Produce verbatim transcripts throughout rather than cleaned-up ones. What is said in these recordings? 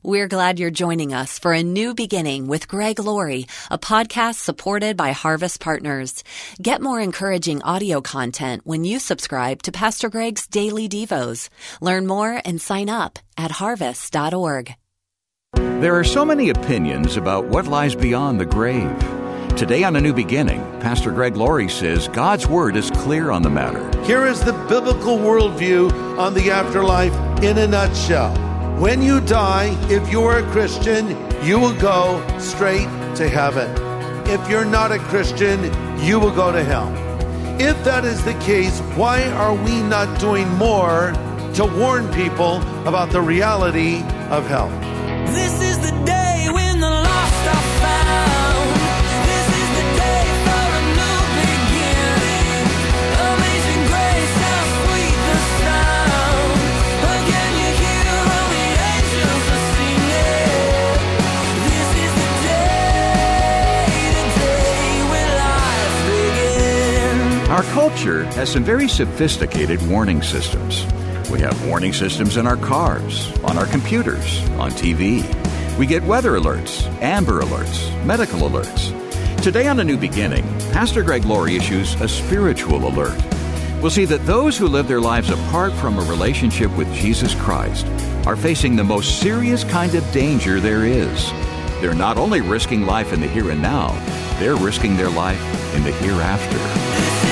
We're glad you're joining us for A New Beginning with Greg Laurie, a podcast supported by Harvest Partners. Get more encouraging audio content when you subscribe to Pastor Greg's Daily Devos. Learn more and sign up at harvest dot org. There are so many opinions about what lies beyond the grave. Today on A New Beginning, Pastor Greg Laurie says God's Word is clear on the matter. Here is the biblical worldview on the afterlife in a nutshell. When you die, if you are a Christian, you will go straight to heaven. If you're not a Christian, you will go to hell. If that is the case, why are we not doing more to warn people about the reality of hell? This is the day when the lost are found. This is the day for a new beginning. Amazing grace, how sweet the sound. Again you hear all the angels are singing. This is the day, the day when life begins. Our culture has some very sophisticated warning systems. We have warning systems in our cars, on our computers, on T V. We get weather alerts, Amber Alerts, medical alerts. Today on A New Beginning, Pastor Greg Laurie issues a spiritual alert. We'll see that those who live their lives apart from a relationship with Jesus Christ are facing the most serious kind of danger there is. They're not only risking life in the here and now, they're risking their life in the hereafter.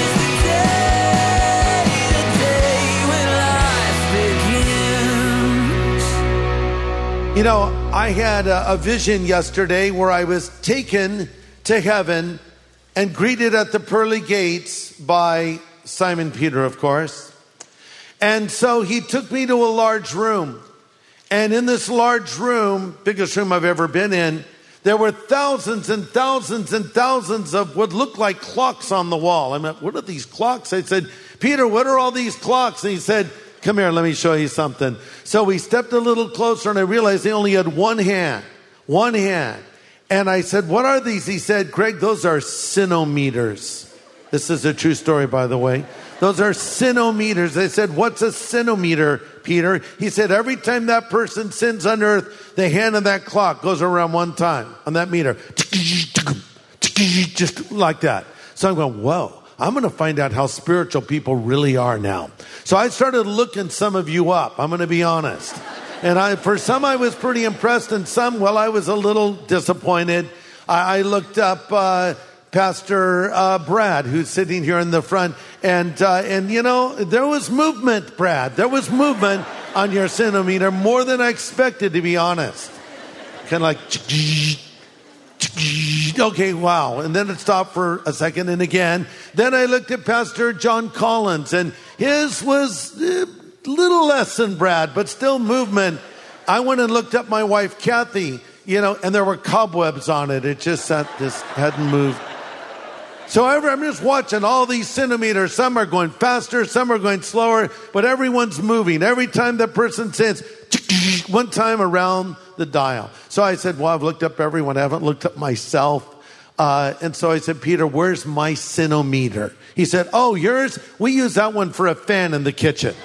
You know, I had a, a vision yesterday where I was taken to heaven and greeted at the pearly gates by Simon Peter, of course. And so he took me to a large room. And in this large room, biggest room I've ever been in, there were thousands and thousands and thousands of what looked like clocks on the wall. I mean, what are these clocks? I said, Peter, what are all these clocks? And he said, come here, let me show you something. So we stepped a little closer and I realized they only had one hand, one hand. And I said, what are these? He said, Greg, those are sinometers. This is a true story, by the way. Those are sinometers. I said, what's a sinometer, Peter? He said, every time that person sins on earth, the hand of that clock goes around one time on that meter. Just like that. So I'm going, whoa. I'm going to find out how spiritual people really are now. So I started looking some of you up. I'm going to be honest. And I, for some, I was pretty impressed. And some, well, I was a little disappointed. I, I looked up uh, Pastor uh, Brad, who's sitting here in the front. And, uh, and you know, there was movement, Brad. There was movement on your centimeter, more than I expected, to be honest. Kind of like... Okay, wow. And then it stopped for a second and again. Then I looked at Pastor John Collins and his was a little less than Brad, but still movement. I went and looked up my wife, Kathy, you know, and there were cobwebs on it. It just, sat, just hadn't moved. So I'm just watching all these centimeters. Some are going faster, some are going slower, but everyone's moving. Every time that person says, one time around the dial. So I said, well, I've looked up everyone. I haven't looked up myself. Uh, and so I said, Peter, where's my sinometer? He said, oh, yours? We use that one for a fan in the kitchen.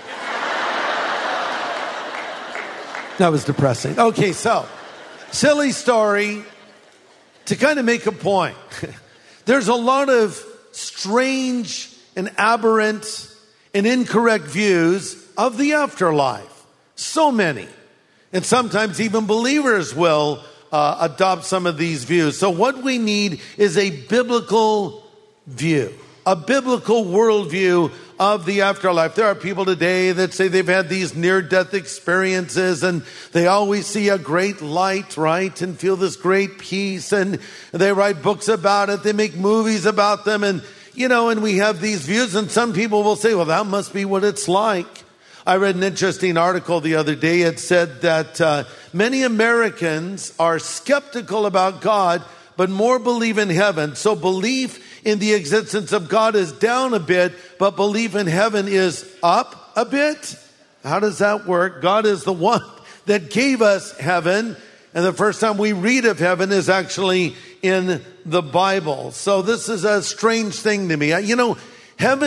That was depressing. Okay, so silly story to kind of make a point. There's a lot of strange and aberrant and incorrect views of the afterlife. So many. And sometimes even believers will uh, adopt some of these views. So what we need is a biblical view, a biblical worldview of the afterlife. There are people today that say they've had these near-death experiences and they always see a great light, right? And feel this great peace. And they write books about it. They make movies about them. And, you know, and we have these views. And some people will say, well, that must be what it's like. I read an interesting article the other day. It said that uh, many Americans are skeptical about God, but more believe in heaven. So belief in the existence of God is down a bit, but belief in heaven is up a bit. How does that work? God is the one that gave us heaven. And the first time we read of heaven is actually in the Bible. So this is a strange thing to me. You know, heaven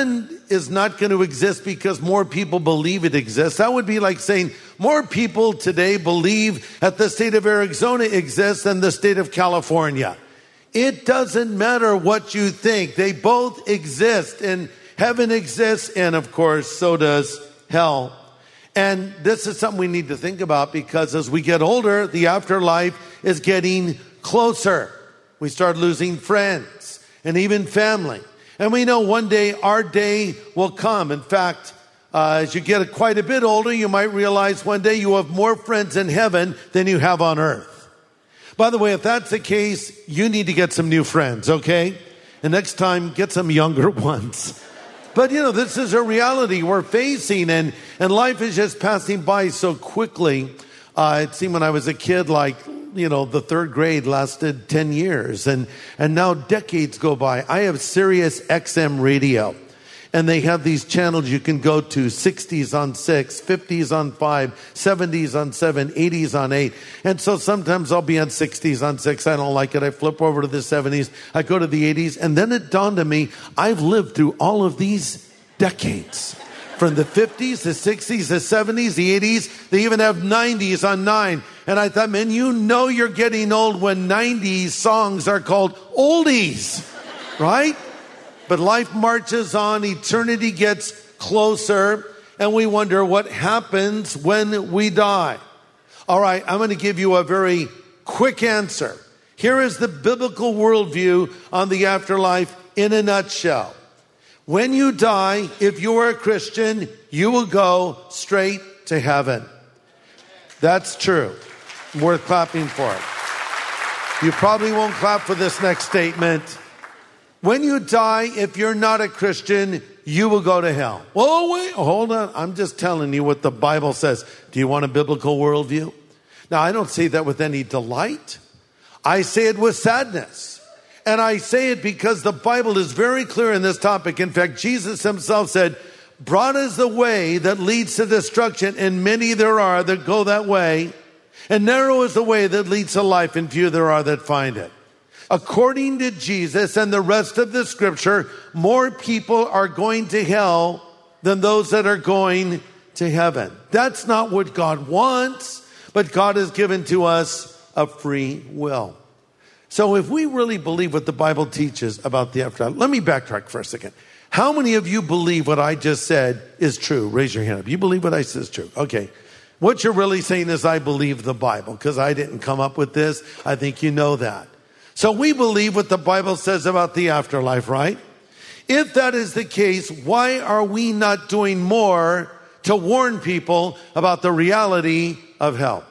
is not going to exist because more people believe it exists. That would be like saying more people today believe that the state of Arizona exists than the state of California. It doesn't matter what you think. They both exist, and heaven exists, and of course, so does hell. And this is something we need to think about, because as we get older, the afterlife is getting closer. We start losing friends and even family. And we know one day our day will come. In fact, uh, as you get quite a bit older, you might realize one day you have more friends in heaven than you have on earth. By the way, if that's the case, you need to get some new friends, okay? And next time, get some younger ones. But, you know, this is a reality we're facing, and, and life is just passing by so quickly. Uh, it seemed when I was a kid, like, you know, the third grade lasted ten years, and, and now decades go by. I have Sirius X M radio, and they have these channels you can go to, sixties on six, fifties on five, seventies on seven, eighties on eight. And so sometimes I'll be on sixties on six. I don't like it. I flip over to the seventies. I go to the eighties. And then it dawned on me, I've lived through all of these decades. From the fifties, the sixties, the seventies, the eighties. They even have nineties on nine. And I thought, man, you know you're getting old when nineties songs are called oldies, right? But life marches on, eternity gets closer, and we wonder what happens when we die. All right, I'm going to give you a very quick answer. Here is the biblical worldview on the afterlife in a nutshell. When you die, if you are a Christian, you will go straight to heaven. That's true. Worth clapping for it. You probably won't clap for this next statement. When you die, if you're not a Christian, you will go to hell. Whoa, wait, hold on. I'm just telling you what the Bible says. Do you want a biblical worldview? Now, I don't say that with any delight. I say it with sadness. And I say it because the Bible is very clear in this topic. In fact, Jesus himself said, broad is the way that leads to destruction, and many there are that go that way. And narrow is the way that leads to life, and few there are that find it. According to Jesus and the rest of the scripture, more people are going to hell than those that are going to heaven. That's not what God wants, but God has given to us a free will. So if we really believe what the Bible teaches about the afterlife, let me backtrack for a second. How many of you believe what I just said is true? Raise your hand up. You believe what I said is true? Okay. What you're really saying is I believe the Bible, because I didn't come up with this. I think you know that. So we believe what the Bible says about the afterlife, right? If that is the case, why are we not doing more to warn people about the reality of hell?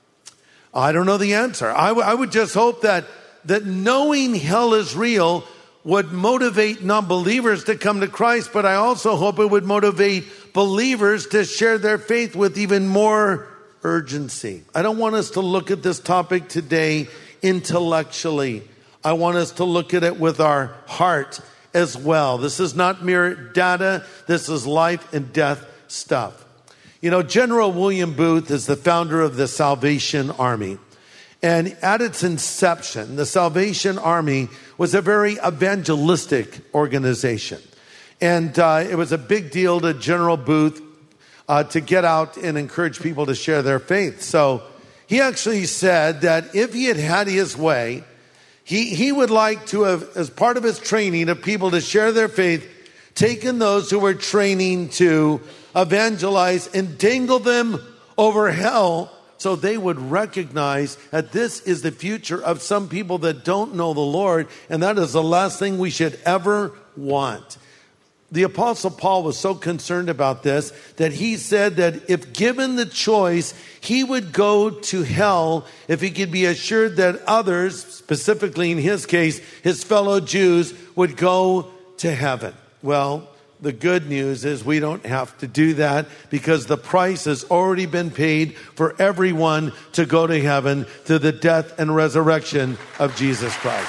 I don't know the answer. I, w- I would just hope that, that knowing hell is real would motivate non-believers to come to Christ, but I also hope it would motivate believers to share their faith with even more urgency. I don't want us to look at this topic today intellectually. I want us to look at it with our heart as well. This is not mere data. This is life and death stuff. You know, General William Booth is the founder of the Salvation Army. And at its inception, the Salvation Army was a very evangelistic organization. And uh, it was a big deal to General Booth uh, to get out and encourage people to share their faith. So he actually said that if he had had his way, he, he would like to have, as part of his training of people to share their faith, taken those who were training to evangelize and dangle them over hell so they would recognize that this is the future of some people that don't know the Lord, and that is the last thing we should ever want. The Apostle Paul was so concerned about this that he said that if given the choice, he would go to hell if he could be assured that others, specifically in his case, his fellow Jews, would go to heaven. Well, the good news is we don't have to do that because the price has already been paid for everyone to go to heaven through the death and resurrection of Jesus Christ.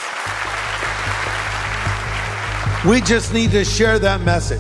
We just need to share that message.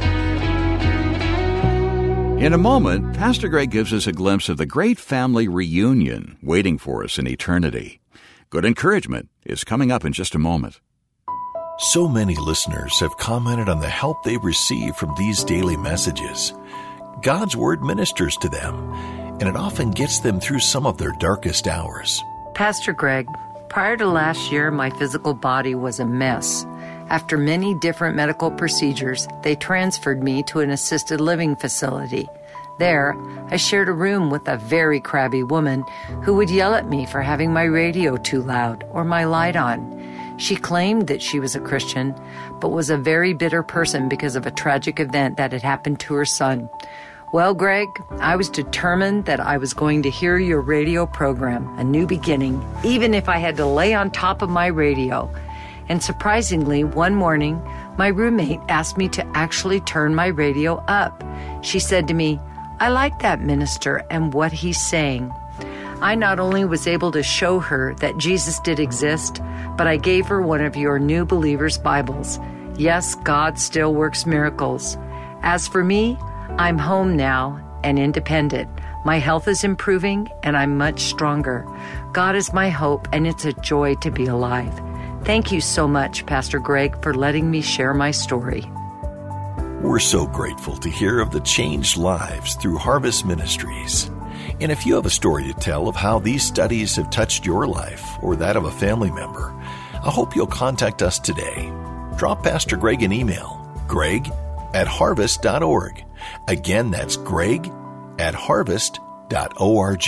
In a moment, Pastor Greg gives us a glimpse of the great family reunion waiting for us in eternity. Good encouragement is coming up in just a moment. So many listeners have commented on the help they receive from these daily messages. God's Word ministers to them, and it often gets them through some of their darkest hours. Pastor Greg, prior to last year, my physical body was a mess. After many different medical procedures, they transferred me to an assisted living facility. There, I shared a room with a very crabby woman who would yell at me for having my radio too loud or my light on. She claimed that she was a Christian, but was a very bitter person because of a tragic event that had happened to her son. Well, Greg, I was determined that I was going to hear your radio program, A New Beginning, even if I had to lay on top of my radio. And surprisingly, one morning, my roommate asked me to actually turn my radio up. She said to me, "I like that minister and what he's saying." I not only was able to show her that Jesus did exist, but I gave her one of your New Believers Bibles. Yes, God still works miracles. As for me, I'm home now and independent. My health is improving and I'm much stronger. God is my hope and it's a joy to be alive. Thank you so much, Pastor Greg, for letting me share my story. We're so grateful to hear of the changed lives through Harvest Ministries. And if you have a story to tell of how these studies have touched your life or that of a family member, I hope you'll contact us today. Drop Pastor Greg an email, greg at harvest dot org. Again, that's greg at harvest dot org.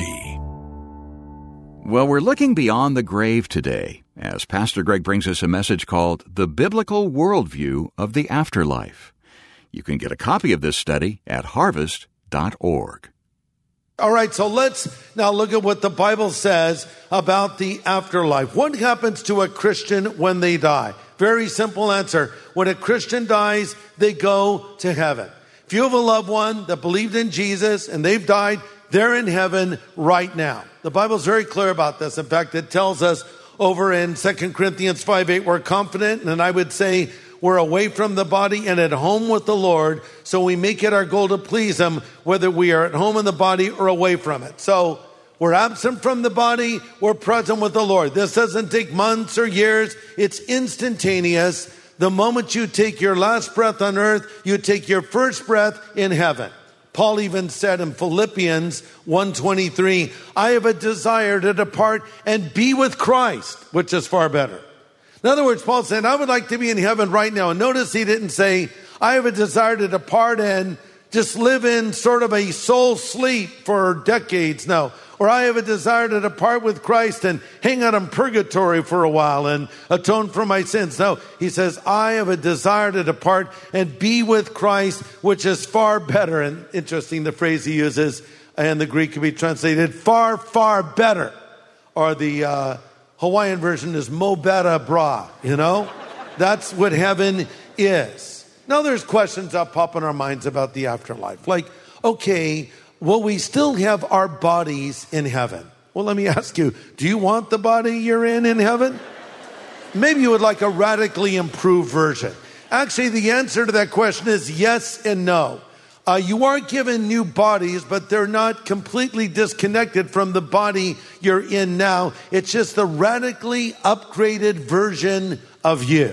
Well, we're looking beyond the grave today as Pastor Greg brings us a message called The Biblical Worldview of the Afterlife. You can get a copy of this study at harvest dot org. All right, so let's now look at what the Bible says about the afterlife. What happens to a Christian when they die? Very simple answer. When a Christian dies, they go to heaven. If you have a loved one that believed in Jesus and they've died, they're in heaven right now. The Bible's very clear about this. In fact, it tells us over in Second Corinthians five eight, we're confident, and I would say we're away from the body and at home with the Lord, so we make it our goal to please Him, whether we are at home in the body or away from it. So we're absent from the body, we're present with the Lord. This doesn't take months or years. It's instantaneous. The moment you take your last breath on earth, you take your first breath in heaven. Paul even said in Philippians one twenty-three, I have a desire to depart and be with Christ, which is far better. In other words, Paul said, I would like to be in heaven right now. And notice he didn't say, I have a desire to depart and just live in sort of a soul sleep for decades. No. Or I have a desire to depart with Christ and hang out in purgatory for a while and atone for my sins. No, he says, I have a desire to depart and be with Christ, which is far better. And interesting, the phrase he uses in the Greek can be translated far, far better. Or the uh, Hawaiian version is mo better bra, you know? That's what heaven is. Now there's questions that pop in our minds about the afterlife. Like, okay, will we still have our bodies in heaven? Well, let me ask you, do you want the body you're in in heaven? Maybe you would like a radically improved version. Actually, the answer to that question is yes and no. Uh, you are given new bodies, but they're not completely disconnected from the body you're in now. It's just the radically upgraded version of you.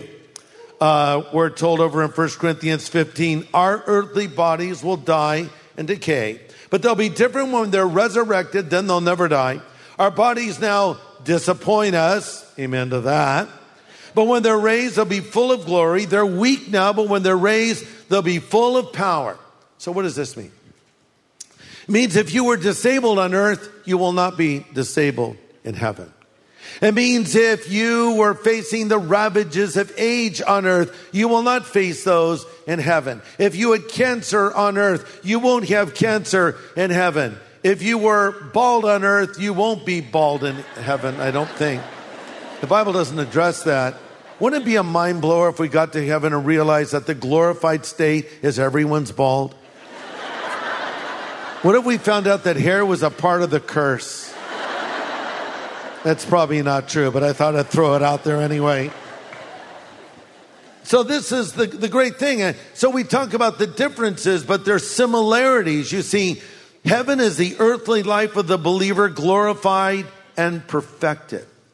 Uh, we're told over in First Corinthians fifteen, our earthly bodies will die and decay, but they'll be different when they're resurrected, then they'll never die. Our bodies now disappoint us. Amen to that. But when they're raised, they'll be full of glory. They're weak now, but when they're raised, they'll be full of power. So what does this mean? It means if you were disabled on earth, you will not be disabled in heaven. It means if you were facing the ravages of age on earth, you will not face those in heaven. If you had cancer on earth, you won't have cancer in heaven. If you were bald on earth, you won't be bald in heaven, I don't think. The Bible doesn't address that. Wouldn't it be a mind blower if we got to heaven and realized that the glorified state is everyone's bald? What if we found out that hair was a part of the curse? That's probably not true, but I thought I'd throw it out there anyway. So this is the, the great thing. So we talk about the differences, but there's similarities. You see, heaven is the earthly life of the believer glorified and perfected.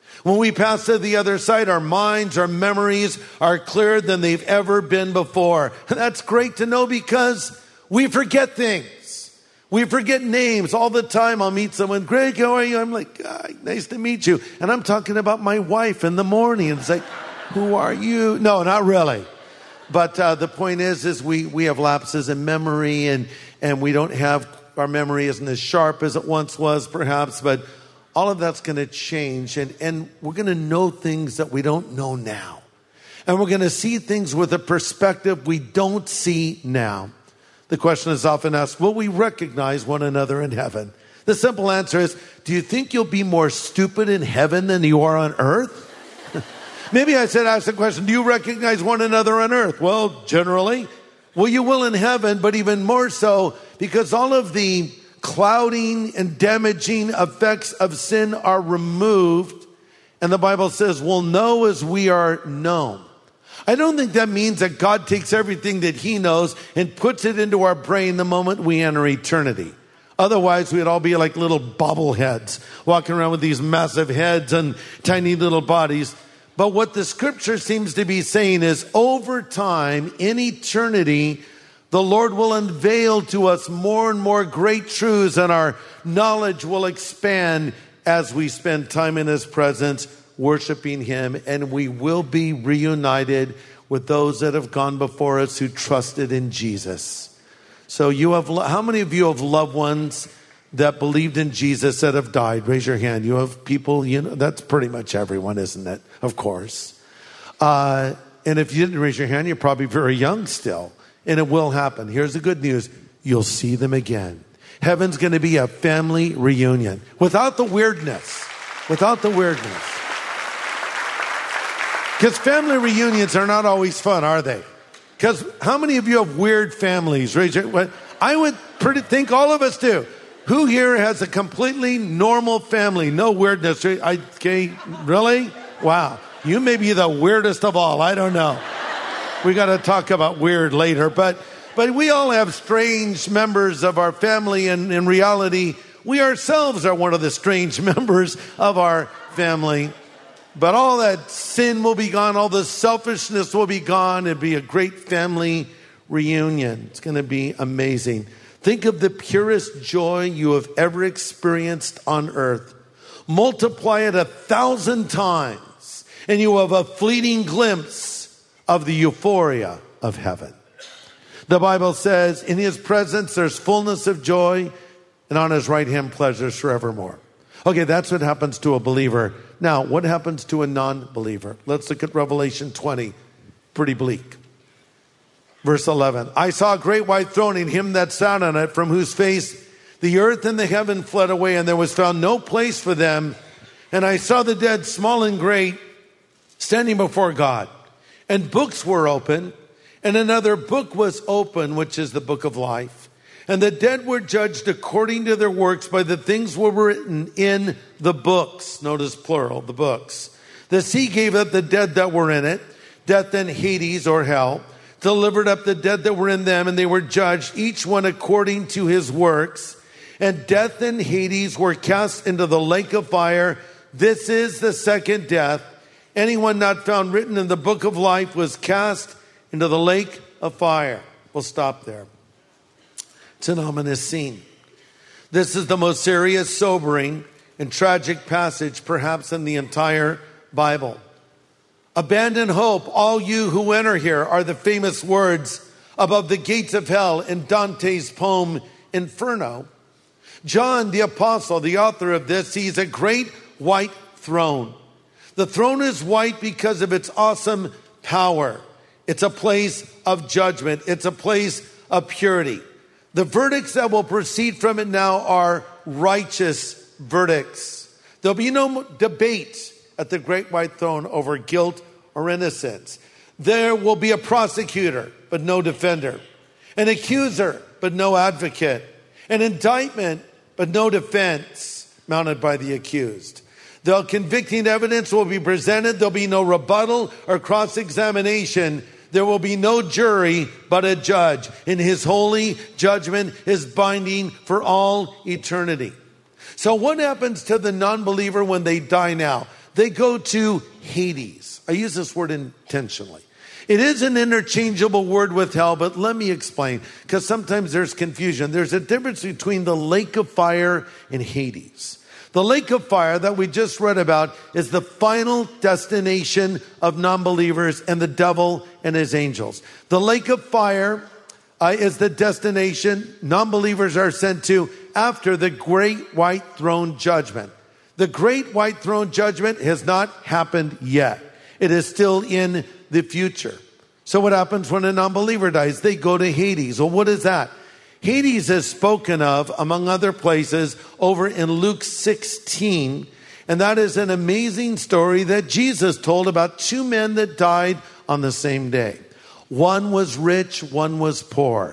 When we pass to the other side, our minds, our memories are clearer than they've ever been before. And that's great to know because we forget things. We forget names all the time. I'll meet someone, Greg, how are you? I'm like, ah, nice to meet you. And I'm talking about my wife in the morning. And it's like, who are you? No, not really. But uh, the point is, is we, we have lapses in memory, and, and we don't have, our memory isn't as sharp as it once was, perhaps, but all of that's going to change, and, and we're going to know things that we don't know now. And we're going to see things with a perspective we don't see now. The question is often asked, will we recognize one another in heaven? The simple answer is, do you think you'll be more stupid in heaven than you are on earth? Maybe I said, ask the question, do you recognize one another on earth? Well, generally. Well, you will in heaven, but even more so because all of the clouding and damaging effects of sin are removed. And the Bible says, we'll know as we are known. I don't think that means that God takes everything that he knows and puts it into our brain the moment we enter eternity. Otherwise, we'd all be like little bobbleheads, walking around with these massive heads and tiny little bodies. But what the scripture seems to be saying is over time, in eternity, the Lord will unveil to us more and more great truths, and our knowledge will expand as we spend time in his presence, worshiping him, and we will be reunited with those that have gone before us who trusted in Jesus. So you have, how many of you have loved ones that believed in Jesus that have died? Raise your hand. You have people, you know, that's pretty much everyone, isn't it? Of course. Uh, and if you didn't raise your hand, you're probably very young still. And it will happen. Here's the good news. You'll see them again. Heaven's going to be a family reunion. Without the weirdness. Without the weirdness. Because family reunions are not always fun, are they? Because how many of you have weird families? Raise your, I would pretty think all of us do. Who here has a completely normal family? No weirdness. I, okay, really? Wow. You may be the weirdest of all. I don't know. We got to talk about weird later, but but we all have strange members of our family, and in reality, we ourselves are one of the strange members of our family. But all that sin will be gone, all the selfishness will be gone. It'll be a great family reunion. It's going to be amazing. Think of the purest joy you have ever experienced on earth. Multiply it a thousand times, and you have a fleeting glimpse of the euphoria of heaven. The Bible says, in his presence there's fullness of joy, and on his right hand pleasures forevermore. Okay, that's what happens to a believer. Now, what happens to a non-believer? Let's look at Revelation twenty. Pretty bleak. Verse eleven. I saw a great white throne, and him that sat on it, from whose face the earth and the heaven fled away, and there was found no place for them. And I saw the dead, small and great, standing before God. And books were open, and another book was open, which is the book of life. And the dead were judged according to their works by the things were written in the books. Notice plural, the books. The sea gave up the dead that were in it. Death and Hades, or hell, delivered up the dead that were in them, and they were judged, each one according to his works. And death and Hades were cast into the lake of fire. This is the second death. Anyone not found written in the book of life was cast into the lake of fire. We'll stop there. It's an ominous scene. This is the most serious, sobering, and tragic passage perhaps in the entire Bible. Abandon hope, all you who enter here, are the famous words above the gates of hell in Dante's poem Inferno. John, the apostle, the author of this, sees a great white throne. The throne is white because of its awesome power. It's a place of judgment. It's a place of purity. The verdicts that will proceed from it now are righteous verdicts. There'll be no debate at the great white throne over guilt or innocence. There will be a prosecutor, but no defender. An accuser, but no advocate. An indictment, but no defense mounted by the accused. The convicting evidence will be presented. There'll be no rebuttal or cross-examination. There will be no jury, but a judge. And his holy judgment is binding for all eternity. So what happens to the non-believer when they die now? they go to Hades. I use this word intentionally. It is an interchangeable word with hell, but let me explain, because sometimes there's confusion. There's a difference between the lake of fire and Hades. The lake of fire that we just read about is the final destination of non-believers and the devil and his angels. The lake of fire uh, is the destination non-believers are sent to after the great white throne judgment. The great white throne judgment has not happened yet. It is still in the future. So what happens when a non-believer dies? They go to Hades. Well, what is that? Hades is spoken of, among other places, over in Luke sixteen. And that is an amazing story that Jesus told about two men that died on the same day. One was rich, one was poor.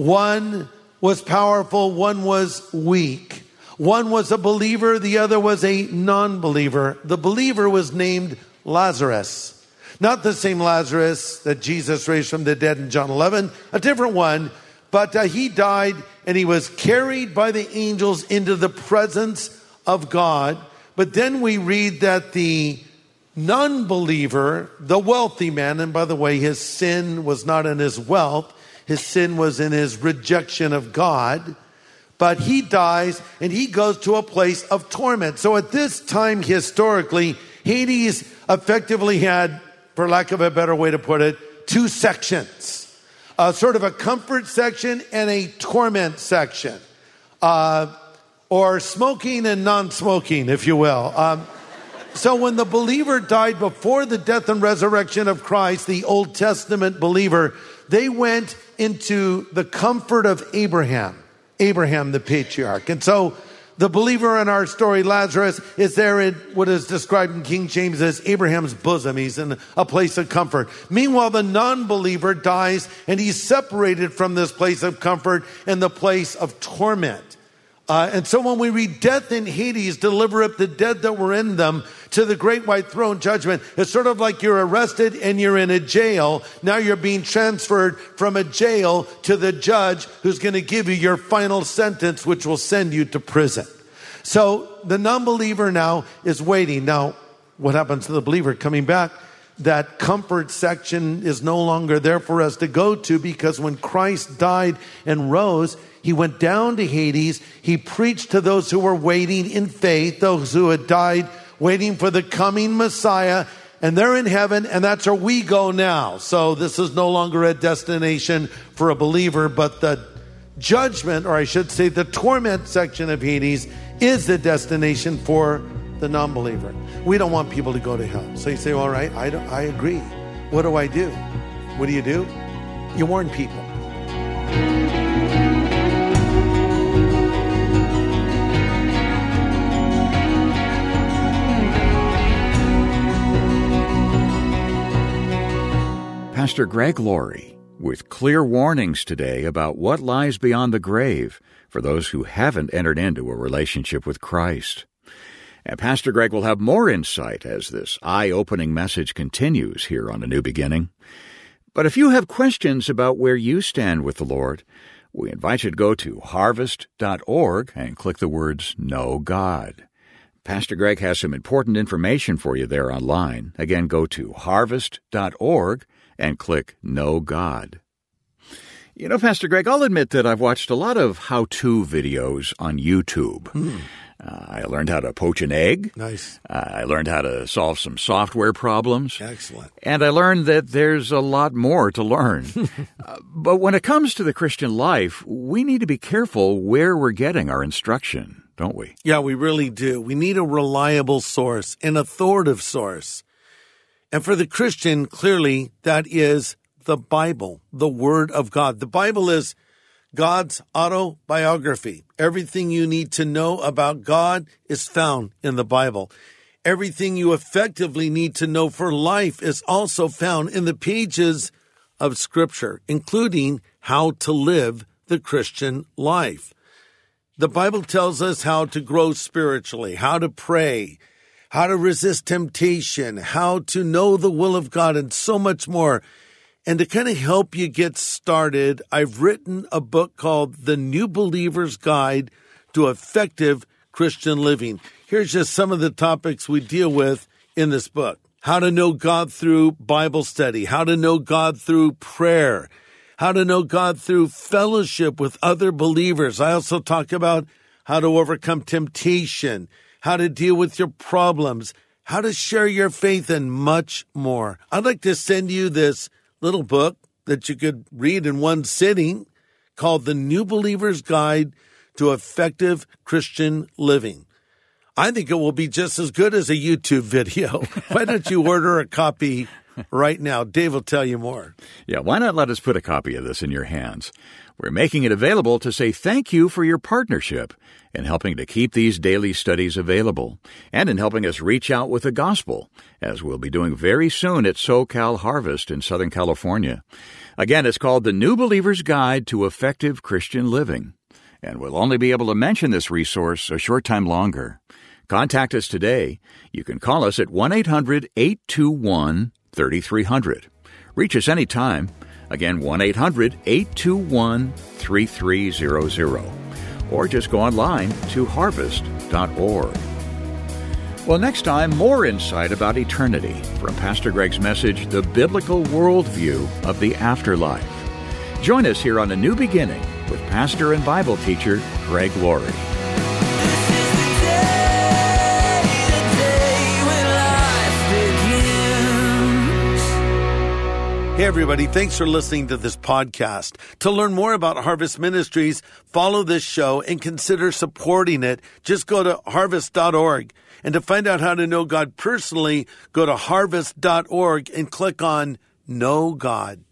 One was powerful, one was weak. One was a believer, the other was a non-believer. The believer was named Lazarus. Not the same Lazarus that Jesus raised from the dead in John eleven, a different one. But uh, he died and he was carried by the angels into the presence of God. But then we read that the non-believer, the wealthy man, and by the way, his sin was not in his wealth. His sin was in his rejection of God. But he dies and he goes to a place of torment. So at this time, historically, Hades effectively had, for lack of a better way to put it, two sections. Uh, sort of a comfort section and a torment section. Uh, or smoking and non-smoking, if you will. Um, so when the believer died before the death and resurrection of Christ, the Old Testament believer, they went into the comfort of Abraham. Abraham, the patriarch. And so the believer in our story, Lazarus, is there in what is described in King James as Abraham's bosom. He's in a place of comfort. Meanwhile, the non-believer dies and he's separated from this place of comfort in the place of torment. Uh, and so when we read death in Hades, deliver up the dead that were in them to the great white throne judgment, it's sort of like you're arrested and you're in a jail. Now you're being transferred from a jail to the judge who's going to give you your final sentence, which will send you to prison. So the non-believer now is waiting. Now, what happens to the believer coming back? That comfort section is no longer there for us to go to, because when Christ died and rose, he went down to Hades. He preached to those who were waiting in faith, those who had died waiting for the coming Messiah, and they're in heaven, and that's where we go now. So this is no longer a destination for a believer, but the judgment, or I should say the torment section of Hades, is the destination for the non-believer. We don't want people to go to hell. So you say, all right, I, don't, I agree. What do I do? What do you do? You warn people. Pastor Greg Laurie with clear warnings today about what lies beyond the grave for those who haven't entered into a relationship with Christ. And Pastor Greg will have more insight as this eye-opening message continues here on A New Beginning. But if you have questions about where you stand with the Lord, we invite you to go to harvest dot org and click the words Know God. Pastor Greg has some important information for you there online. Again, go to harvest dot org and click Know God. You know, Pastor Greg, I'll admit that I've watched a lot of how-to videos on YouTube. Mm. Uh, I learned how to poach an egg. Nice. Uh, I learned how to solve some software problems. Excellent. And I learned that there's a lot more to learn. uh, but when it comes to the Christian life, we need to be careful where we're getting our instruction, don't we? Yeah, we really do. We need a reliable source, an authoritative source. And for the Christian, clearly, that is the Bible, the Word of God. The Bible is God's autobiography. Everything you need to know about God is found in the Bible. Everything you effectively need to know for life is also found in the pages of Scripture, including how to live the Christian life. The Bible tells us how to grow spiritually, how to pray, how to resist temptation, how to know the will of God, and so much more. And to kind of help you get started, I've written a book called The New Believer's Guide to Effective Christian Living. Here's just some of the topics we deal with in this book. How to know God through Bible study, how to know God through prayer, how to know God through fellowship with other believers. I also talk about how to overcome temptation, how to deal with your problems, how to share your faith, and much more. I'd like to send you this little book that you could read in one sitting called The New Believer's Guide to Effective Christian Living. I think it will be just as good as a YouTube video. Why don't you order a copy right now? Dave will tell you more. Yeah, why not let us put a copy of this in your hands? We're making it available to say thank you for your partnership in helping to keep these daily studies available and in helping us reach out with the gospel, as we'll be doing very soon at SoCal Harvest in Southern California. Again, it's called The New Believer's Guide to Effective Christian Living, and we'll only be able to mention this resource a short time longer. Contact us today. You can call us at one eight hundred eight two one three three zero zero. Reach us anytime. Again, one eight hundred eight two one three three zero zero. Or just go online to harvest dot org. Well, next time, more insight about eternity from Pastor Greg's message, The Biblical Worldview of the Afterlife. Join us here on A New Beginning with pastor and Bible teacher Greg Laurie. Hey, everybody. Thanks for listening to this podcast. To learn more about Harvest Ministries, follow this show and consider supporting it. Just go to harvest dot org. And to find out how to know God personally, go to harvest dot org and click on Know God.